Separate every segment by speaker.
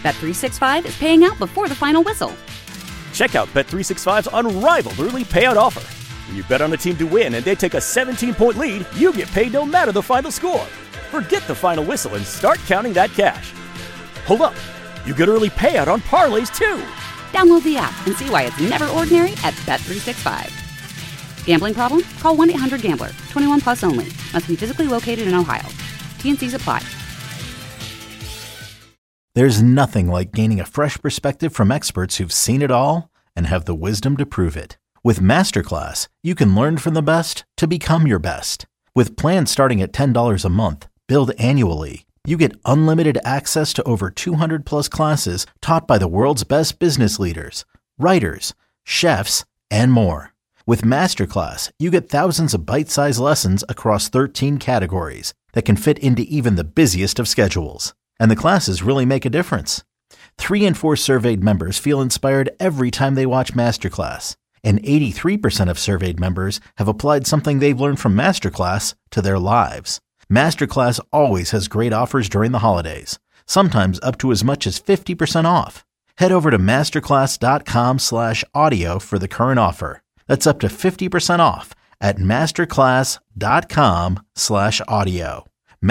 Speaker 1: Bet365 is paying out before the final whistle.
Speaker 2: Check out Bet365's unrivaled early payout offer. When you bet on a team to win and they take a 17-point lead, you get paid no matter the final score. Forget the final whistle and start counting that cash. Hold up. You get early payout on parlays, too.
Speaker 1: Download the app and see why it's never ordinary at Bet365. Gambling problem? Call 1-800-GAMBLER. 21 plus only. Must be physically located in Ohio. T&Cs apply.
Speaker 3: There's nothing like gaining a fresh perspective from experts who've seen it all and have the wisdom to prove it. With Masterclass, you can learn from the best to become your best. With plans starting at $10 a month, billed annually, you get unlimited access to over 200 plus classes taught by the world's best business leaders, writers, chefs, and more. With Masterclass, you get thousands of bite-sized lessons across 13 categories that can fit into even the busiest of schedules. And the classes really make a difference. 3 in 4 surveyed members feel inspired every time they watch Masterclass. And 83% of surveyed members have applied something they've learned from Masterclass to their lives. Masterclass always has great offers during the holidays, sometimes up to as much as 50% off. Head over to masterclass.com/audio for the current offer. That's up to 50% off at masterclass.com/audio.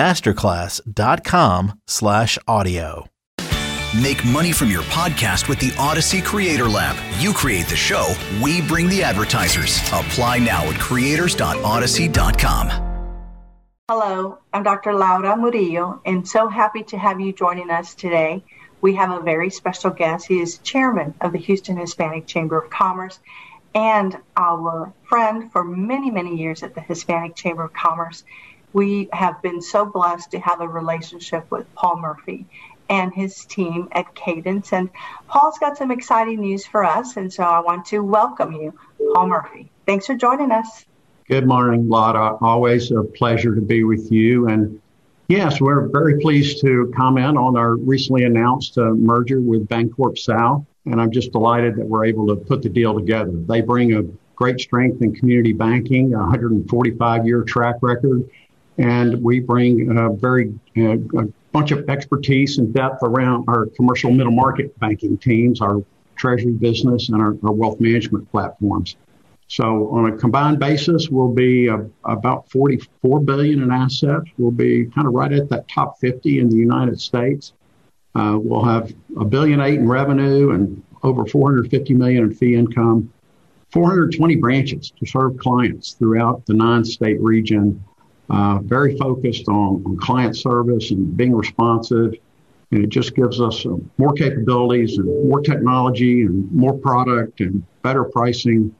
Speaker 3: masterclass.com/audio.
Speaker 4: Make money from your podcast with the Odyssey Creator Lab. You create the show, we bring the advertisers. Apply now at creators.odyssey.com.
Speaker 5: Hello, I'm Dr. Laura Murillo, and so happy to have you joining us today. We have a very special guest. He is chairman of the Houston Hispanic Chamber of Commerce and our friend for many, many years at the Hispanic Chamber of Commerce. We have been so blessed to have a relationship with Paul Murphy and his team at Cadence. And Paul's got some exciting news for us, and so I want to welcome you, Paul Murphy. Thanks for joining us.
Speaker 6: Good morning, Lotta. Always a pleasure to be with you. And yes, we're very pleased to comment on our recently announced merger with Bancorp South. And I'm just delighted that we're able to put the deal together. They bring a great strength in community banking, a 145-year track record. And we bring a bunch of expertise and depth around our commercial middle market banking teams, our treasury business, and our wealth management platforms. So on a combined basis, we'll be about $44 billion in assets. We'll be kind of right at that top 50 in the United States. We'll have $1.8 billion in revenue and over $450 million in fee income, 420 branches to serve clients throughout the 9-state region. Very focused on client service and being responsive. And it just gives us more capabilities and more technology and more product and better pricing.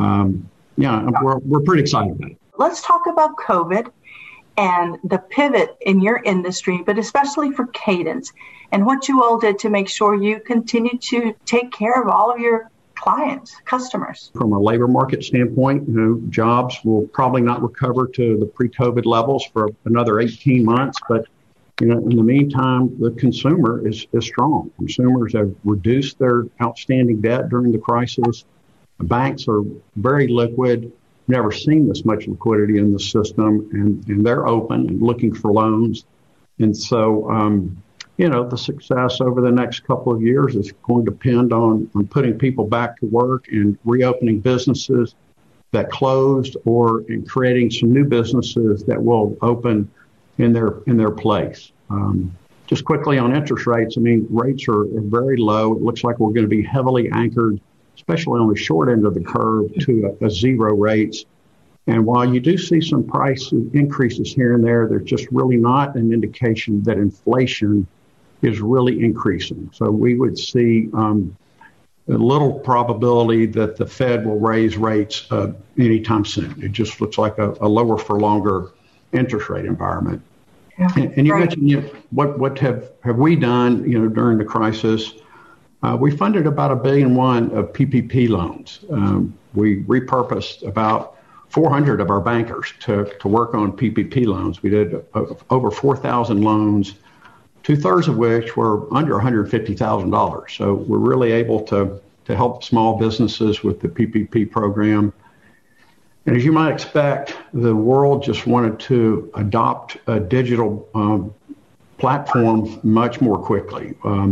Speaker 6: We're pretty excited about it.
Speaker 5: Let's talk about COVID and the pivot in your industry, but especially for Cadence and what you all did to make sure you continue to take care of all of your clients, customers.
Speaker 6: From a labor market standpoint, jobs will probably not recover to the pre-COVID levels for another 18 months. But, in the meantime, the consumer is strong. Consumers have reduced their outstanding debt during the crisis. The banks are very liquid. Never seen this much liquidity in the system, and they're open and looking for loans. And so, the success over the next couple of years is going to depend on putting people back to work and reopening businesses that closed or in creating some new businesses that will open in their place. Just quickly on interest rates, rates are very low. It looks like we're going to be heavily anchored, especially on the short end of the curve, to a zero rates. And while you do see some price increases here and there, there's just really not an indication that inflation is really increasing. So we would see a little probability that the Fed will raise rates anytime soon. It just looks like a lower for longer interest rate environment. Yeah. And you mentioned what have we done during the crisis? We funded about $1.1 billion of PPP loans. We repurposed about 400 of our bankers to work on PPP loans. We did over 4,000 loans, 2/3 of which were under $150,000. So we're really able to help small businesses with the PPP program. And as you might expect, the world just wanted to adopt a digital platforms much more quickly.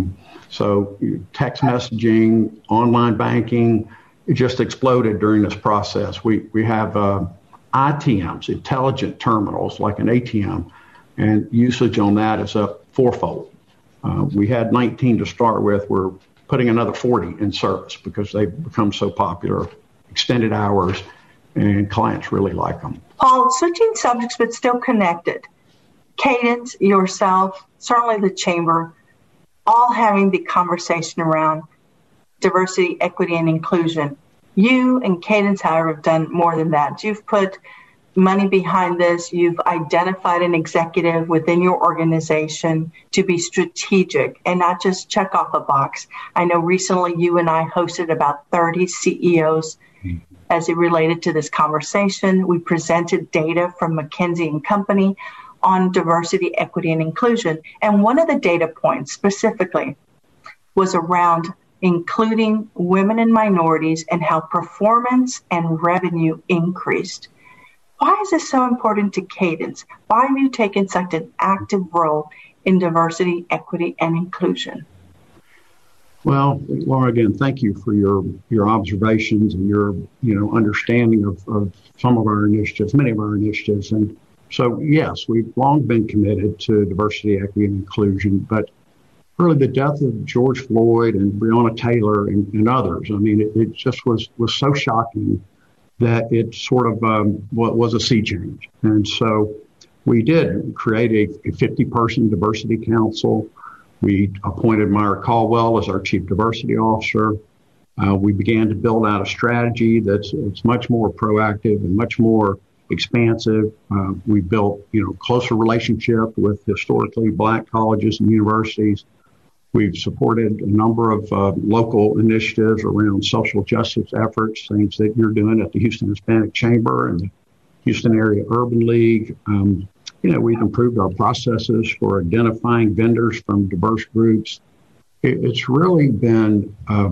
Speaker 6: So text messaging, online banking, it just exploded during this process. We have ITMs, intelligent terminals, like an ATM, and usage on that is up fourfold. We had 19 to start with. We're putting another 40 in service because they've become so popular, extended hours, and clients really like them.
Speaker 5: Paul, switching subjects but still connected. Cadence, yourself, certainly the Chamber, all having the conversation around diversity, equity, and inclusion. You and Cadence, however, have done more than that. You've put money behind this. You've identified an executive within your organization to be strategic and not just check off a box. I know recently you and I hosted about 30 CEOs as it related to this conversation. We presented data from McKinsey & Company on diversity, equity, and inclusion. And one of the data points specifically was around including women and minorities and how performance and revenue increased. Why is this so important to Cadence? Why have you taken such an active role in diversity, equity, and inclusion?
Speaker 6: Well, Laura, again, thank you for your observations and your understanding of some of our initiatives, many of our initiatives. And so, yes, we've long been committed to diversity, equity, and inclusion, but really the death of George Floyd and Breonna Taylor and others, I mean, it just was so shocking that it sort of was a sea change. And so we did create a 50-person diversity council. We appointed Myra Caldwell as our chief diversity officer. We began to build out a strategy that's much more proactive and much more expansive. We built, closer relationship with historically Black colleges and universities. We've supported a number of local initiatives around social justice efforts, things that you're doing at the Houston Hispanic Chamber and the Houston Area Urban League. We've improved our processes for identifying vendors from diverse groups. It's really been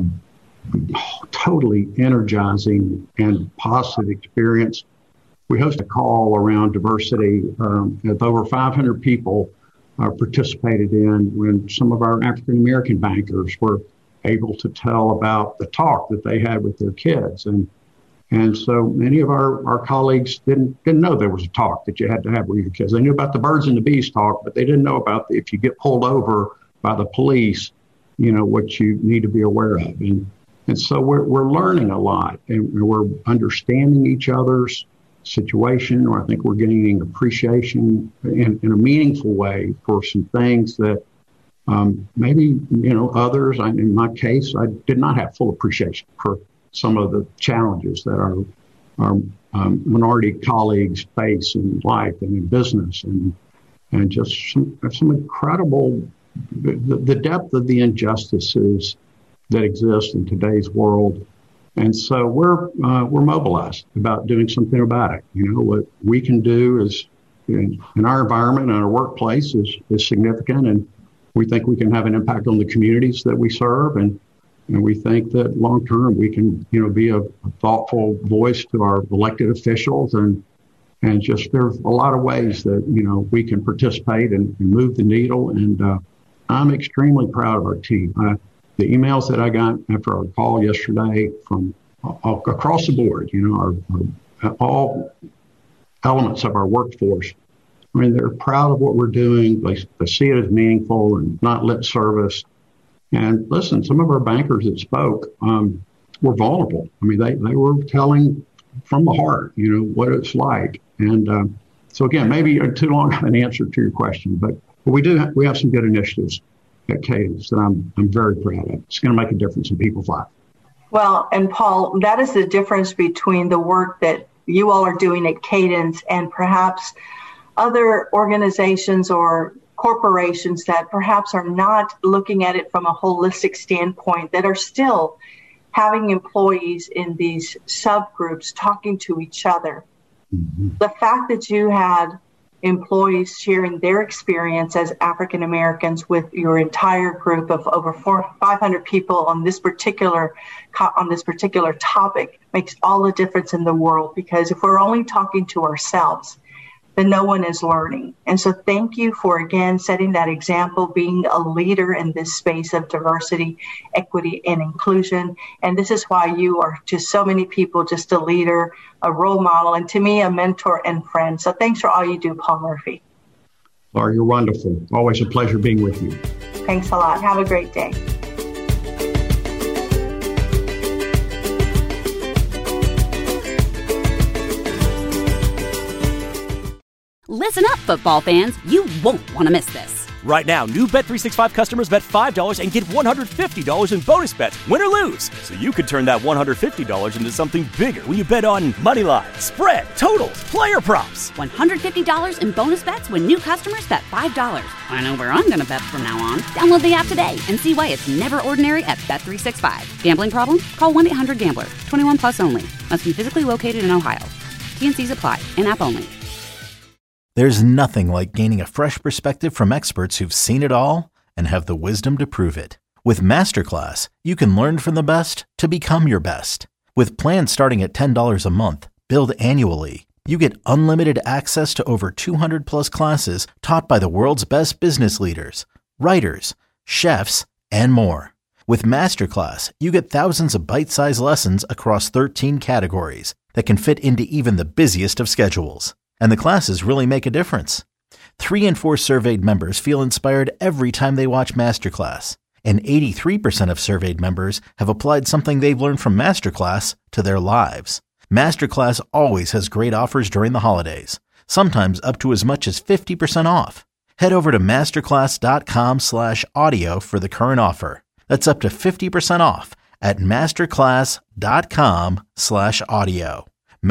Speaker 6: totally energizing and positive experience. We host a call around diversity with over 500 people participated in when some of our African American bankers were able to tell about the talk that they had with their kids. And so many of our colleagues didn't know there was a talk that you had to have with your kids. They knew about the birds and the bees talk, but they didn't know about if you get pulled over by the police, what you need to be aware of. And so we're learning a lot, and we're understanding each other's situation, or I think we're gaining appreciation in a meaningful way for some things that maybe, others, in my case, I did not have full appreciation for some of the challenges that our minority colleagues face in life and in business, and just some incredible, the depth of the injustices that exist in today's world. And so we're mobilized about doing something about it. What we can do is in our environment and our workplace is significant, and we think we can have an impact on the communities that we serve, and we think that long term we can be a thoughtful voice to our elected officials, and just there's a lot of ways that we can participate and move the needle. And I'm extremely proud of our team. The emails that I got after our call yesterday from across the board, all elements of our workforce, I mean, they're proud of what we're doing. They see it as meaningful and not lip service. And listen, some of our bankers that spoke were vulnerable. I mean, they were telling from the heart, what it's like. And so again, maybe too long of an answer to your question, but we have some good initiatives at Cadence that I'm very proud of. It's going to make a difference in people's lives.
Speaker 5: Well, and Paul, that is the difference between the work that you all are doing at Cadence and perhaps other organizations or corporations that perhaps are not looking at it from a holistic standpoint, that are still having employees in these subgroups talking to each other. Mm-hmm. The fact that you had employees sharing their experience as African Americans with your entire group of over 500 people on this particular topic makes all the difference in the world. Because if we're only talking to ourselves, then no one is learning. And so thank you for, again, setting that example, being a leader in this space of diversity, equity, and inclusion. And this is why you are to so many people just a leader, a role model, and to me, a mentor and friend. So thanks for all you do, Paul Murphy.
Speaker 6: Laura, you're wonderful. Always a pleasure being with you.
Speaker 5: Thanks a lot. Have a great day.
Speaker 1: Listen up, football fans. You won't want to miss this.
Speaker 2: Right now, new Bet365 customers bet $5 and get $150 in bonus bets, win or lose. So you could turn that $150 into something bigger when you bet on moneyline, spread, totals, player props.
Speaker 1: $150 in bonus bets when new customers bet $5. I know where I'm going to bet from now on. Download the app today and see why it's never ordinary at Bet365. Gambling problem? Call 1-800-GAMBLER. 21 plus only. Must be physically located in Ohio. T&Cs apply. In-app only.
Speaker 3: There's nothing like gaining a fresh perspective from experts who've seen it all and have the wisdom to prove it. With Masterclass, you can learn from the best to become your best. With plans starting at $10 a month, billed annually, you get unlimited access to over 200 plus classes taught by the world's best business leaders, writers, chefs, and more. With Masterclass, you get thousands of bite-sized lessons across 13 categories that can fit into even the busiest of schedules. And the classes really make a difference. 3 in 4 surveyed members feel inspired every time they watch Masterclass. And 83% of surveyed members have applied something they've learned from Masterclass to their lives. Masterclass always has great offers during the holidays, sometimes up to as much as 50% off. Head over to masterclass.com/audio for the current offer. That's up to 50% off at masterclass.com/audio.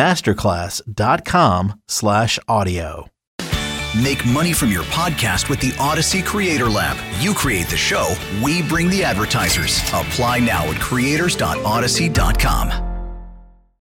Speaker 3: masterclass.com/audio.
Speaker 4: Make money from your podcast with the Odyssey Creator Lab. You create the show, we bring the advertisers. Apply now at creators.odyssey.com.